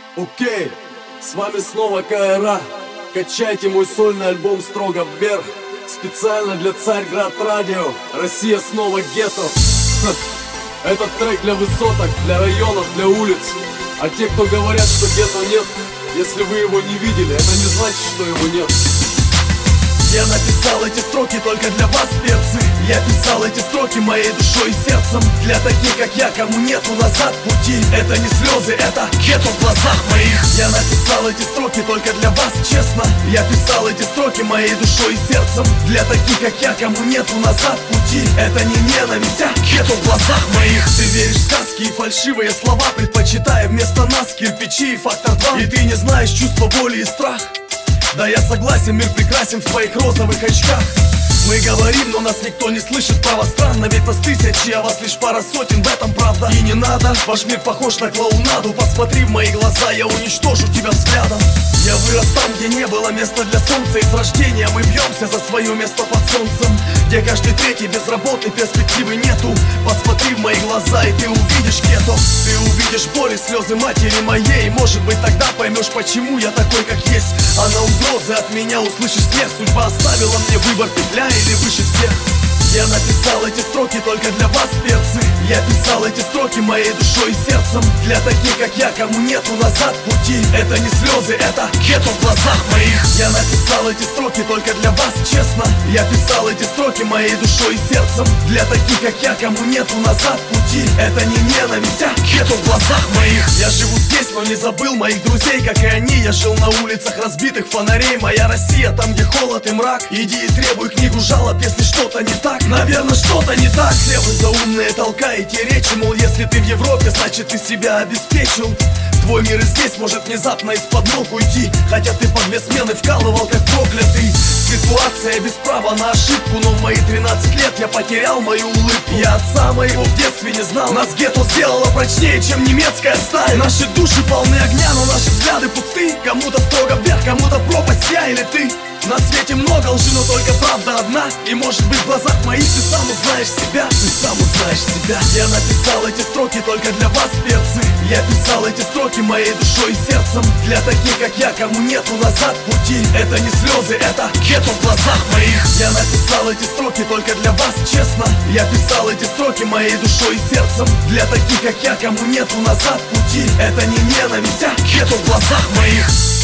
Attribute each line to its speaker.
Speaker 1: Окей, с вами снова КРА. Качайте мой сольный альбом строго вверх. Специально для Царьград Радио. Россия снова гетто. Этот трек для высоток, для районов, для улиц. А те, кто говорят, что гетто нет, если вы его не видели, это не значит, что его нет.
Speaker 2: Я написал эти строки только для вас, перцы. Я писал эти строки моей душой и сердцем. Для таких, как я, кому нету назад пути. Это не слезы, это гетто в глазах моих. Я написал эти строки только для вас, честно. Я писал эти строки моей душой и сердцем. Для таких, как я, кому нету назад пути. Это не ненависть, а гетто в глазах моих. Ты веришь в сказки и фальшивые слова, предпочитая вместо нас кирпичи и фактор 2. И ты не знаешь чувства боли и страх. Да, я согласен, мир прекрасен в твоих розовых очках. Мы говорим, но нас никто не слышит, право странно. Ведь нас тысячи, а вас лишь пара сотен, в этом правда. И не надо, ваш мир похож на клоунаду. Посмотри в мои глаза, я уничтожу тебя взглядом. Я вырос там, где не было места для солнца. И с рождения мы бьемся за свое место под солнцем. Где каждый третий безработный, перспективы нету. Посмотри в мои глаза, и ты увидишь гетто. Ты увидишь боль и слезы матери моей. Может быть, тогда поймешь, почему я такой, как есть. А на угрозы от меня услышишь смех. Судьба оставила мне выбор, петля или выше всех. Я написал эти строки только для вас, перцы. Я писал эти строки моей душой и сердцем. Для таких, как я, кому нету назад пути. Это не слезы, это гетто в глазах моих. Я написал эти строки только для вас, честно. Я писал эти строки моей душой и сердцем. Для таких, как я, кому нету назад пути. Это не ненависть, а гетто в глазах моих. Я живу здесь, но не забыл моих друзей, как и они. Я жил на улицах разбитых фонарей. Моя Россия, там, где холод и мрак. Иди и требуй книгу жалоб, если что-то не так. Наверное, что-то не так. Все вы заумные толкаете речи, мол, если ты в Европе, значит ты себя обеспечил. Твой мир и здесь может внезапно из-под ног уйти. Хотя ты по 2 смены вкалывал, как проклятый. Ситуация без права на ошибку. Но в мои 13 лет я потерял мою улыбку. Я отца моего в детстве не знал. Нас гетто сделало прочнее, чем немецкая сталь. Наши души полны огня, но наши взгляды пусты. Кому-то строго вверх, кому-то в пропасть, я или ты. На свете много лжи, но только правда одна. И может быть в глазах моих ты сам узнаешь себя. Ты сам узнаешь себя. Я написал эти строки только для вас, перцы. Я писал эти строки моей душой и сердцем. Для таких, как я, кому нету назад пути. Это не слезы, это гетто в глазах моих. Я написал эти строки только для вас, честно. Я писал эти строки моей душой и сердцем. Для таких, как я, кому нету назад пути. Это не ненависть, а гетто в глазах моих.